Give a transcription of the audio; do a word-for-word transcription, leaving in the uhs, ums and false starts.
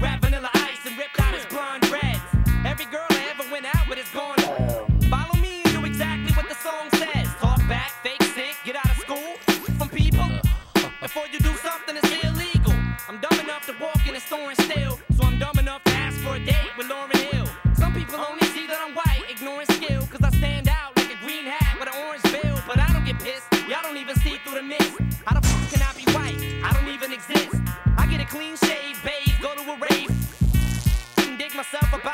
rap Vanilla Ice and ripped out his blonde dreads. Every girl I ever went out with is gone. Follow me and do exactly what the song says. Talk back, fake sick, get out of school from people. Before you do something that's illegal. I'm dumb enough to walk in a store and steal, so I'm dumb enough to ask for a date with Lauryn Hill. Some people only see that I'm white, ignoring skill, cause I stand out like a green hat with an orange bill. But I don't get pissed, y'all don't even see through the mist. How the fuck can I be white? I don't even exist. I get a clean shave, bathe, go to a rave, and dig myself up